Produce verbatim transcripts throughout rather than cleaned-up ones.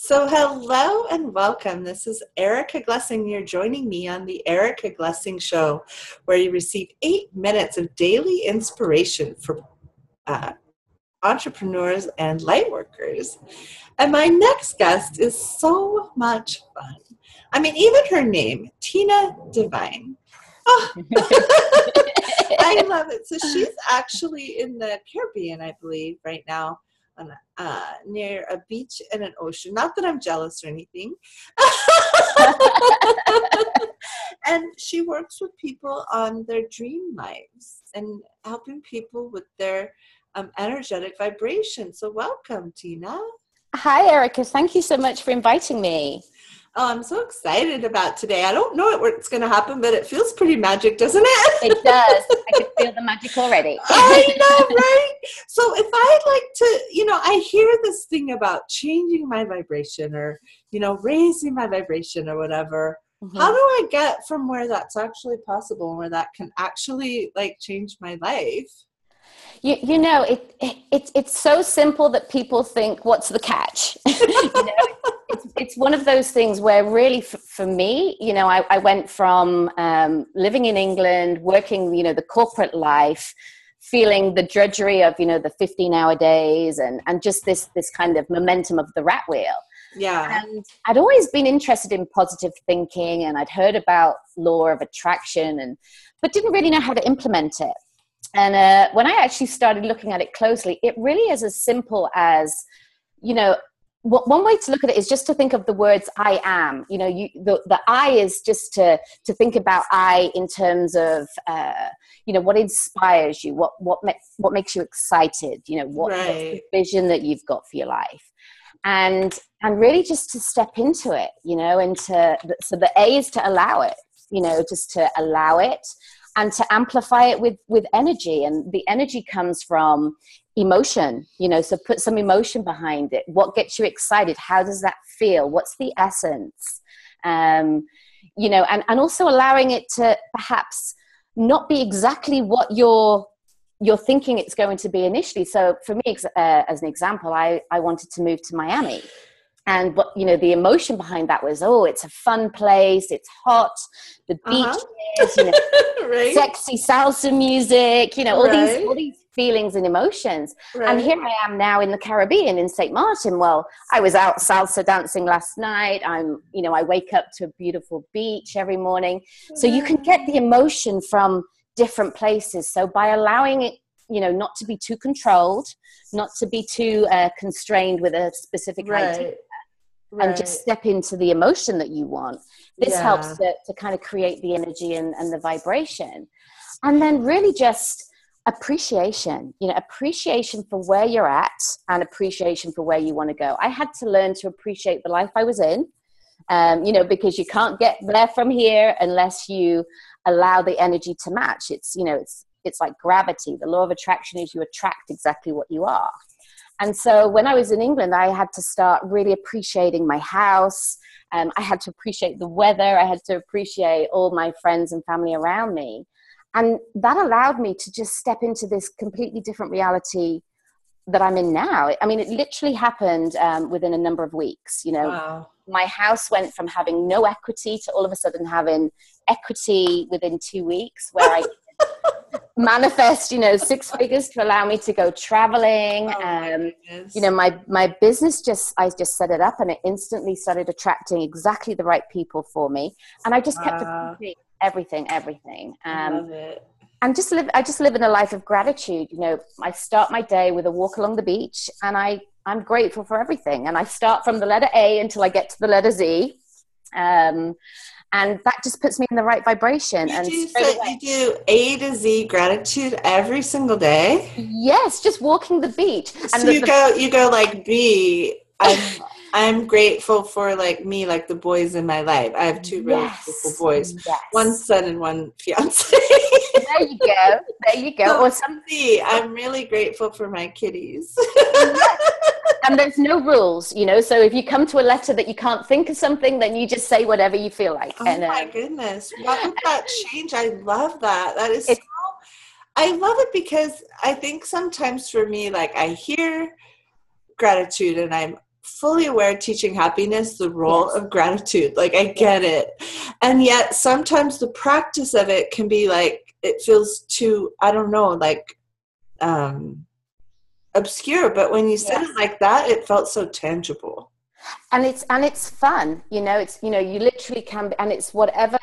So hello and welcome. This is Erica Glessing. You're joining me on the Erica Glessing Show, where you receive eight minutes of daily inspiration for uh, entrepreneurs and light workers. And my next guest is so much fun. I mean, even her name, Tina Divine. Oh. I love it. So she's actually in the Caribbean, I believe, right now. On, uh, near a beach and an ocean. Not that I'm jealous or anything. And she works with people on their dream lives and helping people with their um, energetic vibration. So welcome, Tina. Hi, Erica. Thank you so much for inviting me. Oh, I'm so excited about today. I don't know what's going to happen, but it feels pretty magic, doesn't it? It does. I can feel the magic already. I know, right? So if I'd like to, you know, I hear this thing about changing my vibration or, you know, raising my vibration or whatever. Mm-hmm. How do I get from where that's actually possible and where that can actually like change my life? You, you know, it, it, it it's so simple that people think, what's the catch? you know, it's, it's one of those things where really for, for me, you know, I, I went from um, living in England, working, you know, the corporate life, feeling the drudgery of, you know, the fifteen hour days and, and just this, this kind of momentum of the rat wheel. Yeah. And I'd always been interested in positive thinking and I'd heard about law of attraction and, but didn't really know how to implement it. And uh, when I actually started looking at it closely, it really is as simple as, you know, w- one way to look at it is just to think of the words I am. You know, you, the, the I is just to, to think about I in terms of, uh, you know, what inspires you, what what, ma- what makes you excited, you know, what, right. what's the vision that you've got for your life. And and really just to step into it, you know, and to, so the A is to allow it, you know, just to allow it. And to amplify it with, with energy. And the energy comes from emotion, you know, so put some emotion behind it. What gets you excited? How does that feel? What's the essence? Um, you know, and, and also allowing it to perhaps not be exactly what you're, you're thinking it's going to be initially. So for me, uh, as an example, I, I wanted to move to Miami. And what, you know, the emotion behind that was, oh, it's a fun place. It's hot. The beach uh-huh. is, you know, right. sexy salsa music, you know, all right. these, all these feelings and emotions. Right. And here I am now in the Caribbean in Saint Martin. Well, I was out salsa dancing last night. I'm, you know, I wake up to a beautiful beach every morning. So you can get the emotion from different places. So by allowing it, you know, not to be too controlled, not to be too uh, constrained with a specific right. idea. Right. And just step into the emotion that you want. This yeah. helps to, to kind of create the energy and, and the vibration. And then really just appreciation, you know, appreciation for where you're at and appreciation for where you want to go. I had to learn to appreciate the life I was in, um, you know, because you can't get there from here unless you allow the energy to match. It's, you know, it's, it's like gravity. The law of attraction is you attract exactly what you are. And so when I was in England, I had to start really appreciating my house. Um, I had to appreciate the weather. I had to appreciate all my friends and family around me. And that allowed me to just step into this completely different reality that I'm in now. I mean, it literally happened um, within a number of weeks. You know, wow. My house went from having no equity to all of a sudden having equity within two weeks where I manifest, you know, six figures to allow me to go traveling. Oh, um, you know, my, my business just, I just set it up and it instantly started attracting exactly the right people for me. And I just kept wow. appreciating everything, everything. Um, I love it. And just live, I just live in a life of gratitude. You know, I start my day with a walk along the beach and I, I'm grateful for everything. And I start from the letter A until I get to the letter Z. Um, And that just puts me in the right vibration. You and do, so you do A to Z gratitude every single day? Yes, just walking the beach. So and the, you the, go, you go like B. I'm, I'm grateful for like me, like the boys in my life. I have two really yes, beautiful boys, yes. one son and one fiance. There you go. There you go. So or some, C, I'm really grateful for my kitties. yes. And there's no rules, you know, so if you come to a letter that you can't think of something, then you just say whatever you feel like. Oh and, my um, goodness. What would that change? I love that. That is so, It's, I love it because I think sometimes for me, like I hear gratitude and I'm fully aware teaching happiness, the role yes. of gratitude. Like, I get it. And yet sometimes the practice of it can be like, it feels too, I don't know, like, um, obscure. But when you said yes. it like that, it felt so tangible. And it's, and it's fun, you know, it's, you know, you literally can, and it's whatever,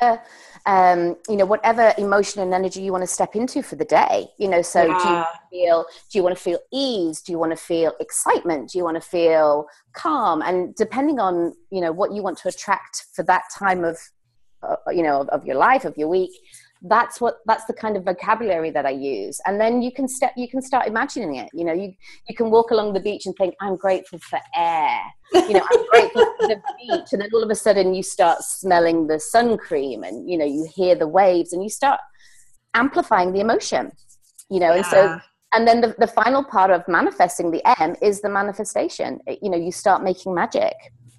um, you know, whatever emotion and energy you want to step into for the day, you know, so yeah. do you feel, do you want to feel ease? Do you want to feel excitement? Do you want to feel calm? And depending on, you know, what you want to attract for that time of, uh, you know, of, of your life, of your week, that's what, that's the kind of vocabulary that I use. And then you can step, you can start imagining it. You know, you, you can walk along the beach and think, I'm grateful for air. You know, I'm grateful for the beach. And then all of a sudden you start smelling the sun cream and, you know, you hear the waves and you start amplifying the emotion, you know, yeah. and so, and then the, the final part of manifesting, the M, is the manifestation. It, you know, you start making magic.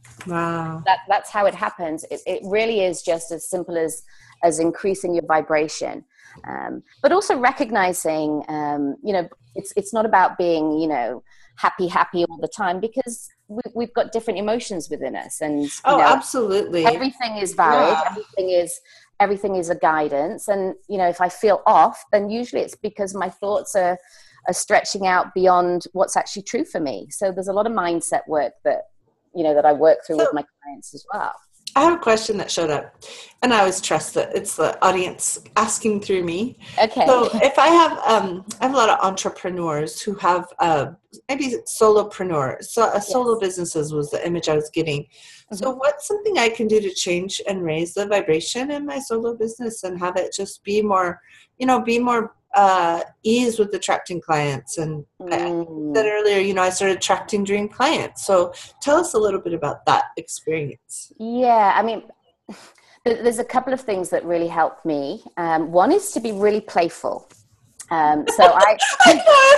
Wow. That, that's how it happens. It, it really is just as simple as, as increasing your vibration. Um, but also recognizing, um, you know, it's, it's not about being, you know, happy, happy all the time, because we, we've got different emotions within us. And, you oh, know, absolutely. Everything is valid. Yeah. Everything is, everything is a guidance. And, you know, if I feel off, then usually it's because my thoughts are, are stretching out beyond what's actually true for me. So there's a lot of mindset work that, you know, that I work through so, with my clients as well. I have a question that showed up, and I always trust that it's the audience asking through me. Okay. So if I have, um, I have a lot of entrepreneurs who have uh, maybe solopreneurs. So uh, solo yes. businesses was the image I was getting. Mm-hmm. So what's something I can do to change and raise the vibration in my solo business and have it just be more, you know, be more uh, ease with attracting clients? And mm. I said earlier, you know, I started attracting dream clients. So tell us a little bit about that experience. Yeah, I mean, there's a couple of things that really helped me. Um, one is to be really playful. Um, so I, I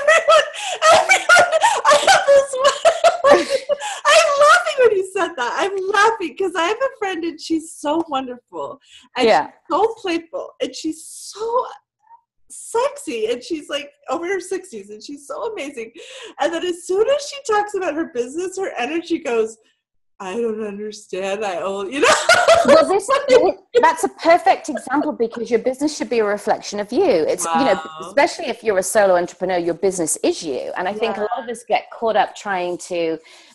know everyone, everyone, I have this one. I'm laughing when you said that. I'm laughing because I have a friend and she's so wonderful and yeah. she's so playful and she's so sexy and she's like over her sixties and she's so amazing. And then as soon as she talks about her business, her energy goes, I don't understand. I only, you know. Well, this that's a perfect example because your business should be a reflection of you. It's, wow. you know, especially if you're a solo entrepreneur, your business is you. And I think yeah. a lot of us get caught up trying to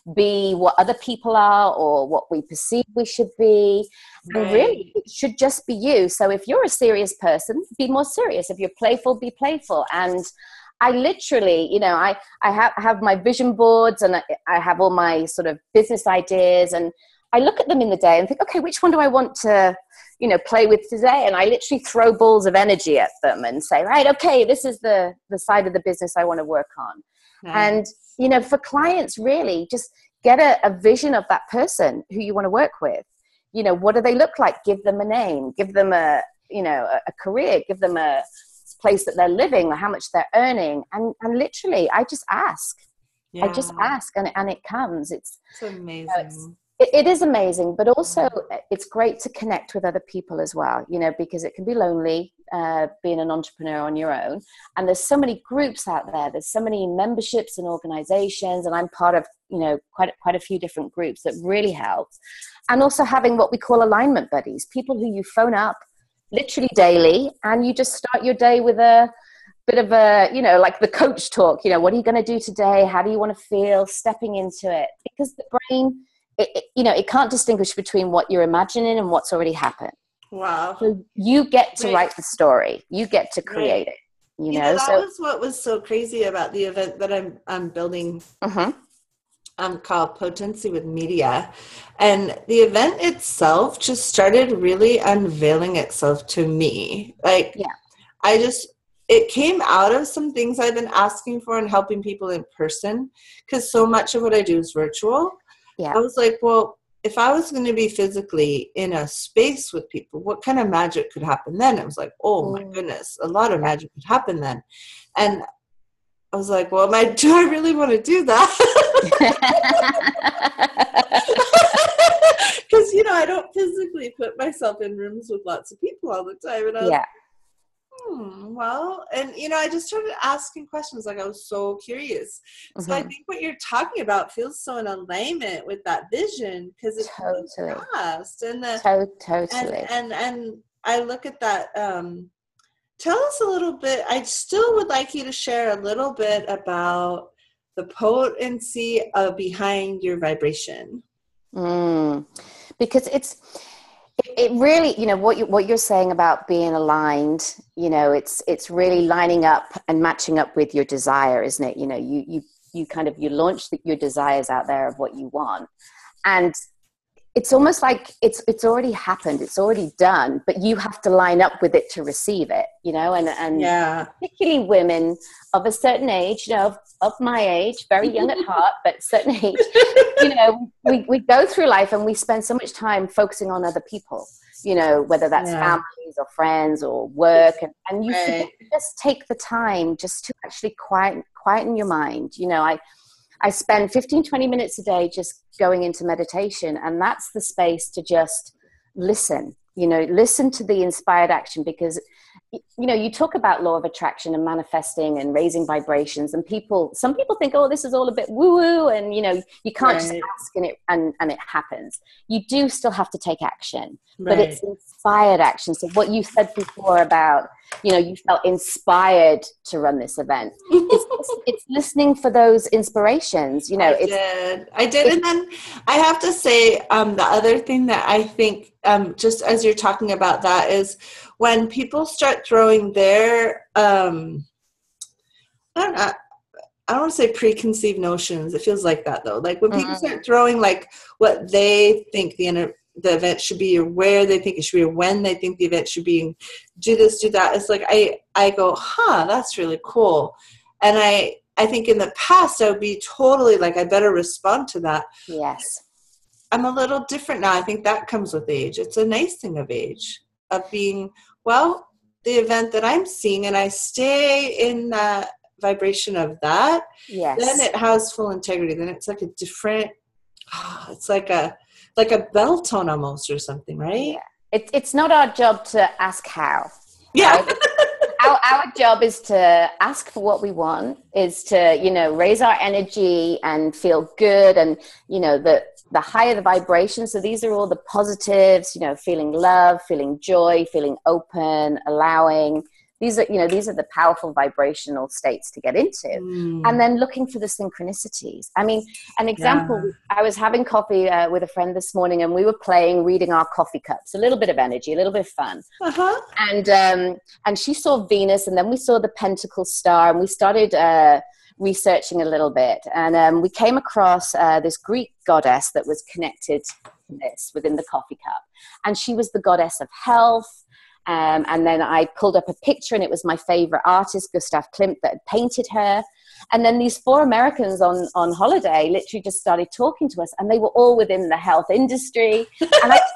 be what other people are or what we perceive we should be. Right. And really, it should just be you. So if you're a serious person, be more serious. If you're playful, be playful. And I literally, you know, I, I have, have my vision boards and I, I have all my sort of business ideas and I look at them in the day and think, okay, which one do I want to, you know, play with today? And I literally throw balls of energy at them and say, right, okay, this is the, the side of the business I want to work on. Nice. And, you know, for clients, really just get a, a vision of that person who you want to work with. You know, what do they look like? Give them a name, give them a, you know, a, a career, give them a place that they're living or how much they're earning. And, and literally, I just ask. Yeah. I just ask and, and it comes. It's, it's amazing. You know, it's, it, it is amazing, but also it's great to connect with other people as well, you know, because it can be lonely uh, being an entrepreneur on your own. And there's so many groups out there. There's so many memberships and organizations. And I'm part of, you know, quite, quite a few different groups that really help. And also having what we call alignment buddies, people who you phone up literally daily and you just start your day with a bit of a, you know, like the coach talk, you know, what are you going to do today? How do you want to feel stepping into it? Because the brain, it, it, you know, it can't distinguish between what you're imagining and what's already happened. Wow. So you get to right. write the story. You get to create right. it, you, you know? know that so, was what was so crazy about the event that I'm, I'm building. Uh-huh. Um, called Potency with Media. And the event itself just started really unveiling itself to me. Like, yeah. I just, it came out of some things I've been asking for and helping people in person, because so much of what I do is virtual. Yeah. I was like, well, if I was going to be physically in a space with people, what kind of magic could happen then? I was like, oh my goodness, a lot of magic could happen then. And I was like, well, am I, do I really want to do that? Because, you know, I don't physically put myself in rooms with lots of people all the time. And I was yeah. like, Hmm, well, and you know, I just started asking questions like I was so curious. So I Mm-hmm. think what you're talking about feels so in alignment with that vision because it's Totally. past and the To- and totally. and and I look at that. Um, tell us a little bit. I still would like you to share a little bit about the potency of behind your vibration. Mm. Because it's, it really, you know, what you what you're saying about being aligned, you know, it's it's really lining up and matching up with your desire, isn't it? You know, you you you kind of you launch the, your desires out there of what you want, and it's almost like it's it's already happened, it's already done, but you have to line up with it to receive it, you know, and and Yeah. particularly women of a certain age, you know, of, of my age, very young at heart, but certain age, you know, we, we go through life and we spend so much time focusing on other people, you know, whether that's Yeah. families or friends or work, and, and you forget Right. to just take the time just to actually quiet quieten your mind. You know, I I spend fifteen, twenty minutes a day just going into meditation, and that's the space to just listen, you know, listen to the inspired action, because, you know, you talk about law of attraction and manifesting and raising vibrations, and people, some people think, oh, this is all a bit woo woo, and, you know, you can't just Right. ask and it, and, and it happens. You do still have to take action, but Right. it's inspired action. So what you said before about, you know, you felt inspired to run this event. It's, it's listening for those inspirations, you know. I It's, did. I did. it's And then I have to say, um, the other thing that I think, um, just as you're talking about that, is when people start throwing their, um, I don't know, I don't want to say preconceived notions. It feels like that though. Like when people mm, start throwing like what they think the inter- the event should be, or where they think it should be, or when they think the event should be, and do this, do that. It's like I I go, huh, that's really cool. And I I think in the past I would be totally like, I better respond to that. yes, I'm a little different now. I think that comes with age. It's a nice thing of age, of being, well, the event that I'm seeing, and I stay in that vibration of that, then yes. it has full integrity. Then it's like a different, it's like a, like a bell tone almost, or something, right? Yeah. It, it's not our job to ask how, Yeah. right? Our, our job is to ask for what we want, is to, you know, raise our energy and feel good. And, you know, the, the higher the vibration. So these are all the positives, you know, feeling love, feeling joy, feeling open, allowing. These are, you know, these are the powerful vibrational states to get into. And Mm, then looking for the synchronicities. I mean, an example, yeah. I was having coffee uh, with a friend this morning, and we were playing, reading our coffee cups, a little bit of energy, a little bit of fun. Uh-huh. And um, and she saw Venus, and then we saw the Pentacle star, and we started uh, researching a little bit, and um, we came across uh, this Greek goddess that was connected to this within the coffee cup, and she was the goddess of health. Um, and then I pulled up a picture, and it was my favorite artist, Gustav Klimt, that had painted her. And then these four Americans on, on holiday literally just started talking to us, and they were all within the health industry. And I,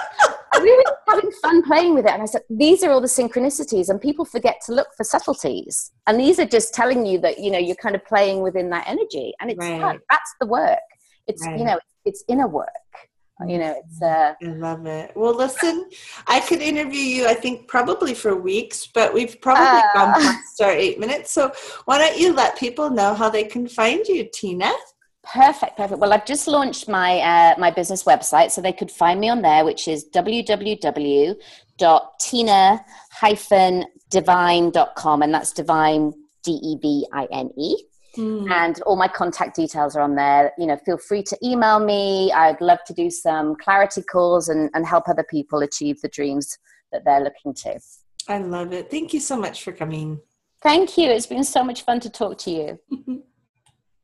I we were having fun playing with it. And I said, these are all the synchronicities, and people forget to look for subtleties. And these are just telling you that, you know, you're kind of playing within that energy. And it's Right. fun. That's the work. It's, Right. you know, it's inner work. You know, it's uh I love it. Well, listen, I could interview you, I think, probably for weeks, but we've probably gone uh past our eight minutes. So why don't you let people know how they can find you, Tina? Perfect, perfect. Well, I've just launched my uh, my business website, so they could find me on there, which is w w w dot tina dash divine dot com, and that's divine, D E V I N E. Mm. And all my contact details are on there. You know, feel free to email me. I'd love to do some clarity calls and, and help other people achieve the dreams that they're looking to. I love it. Thank you so much for coming. Thank you. It's been so much fun to talk to you.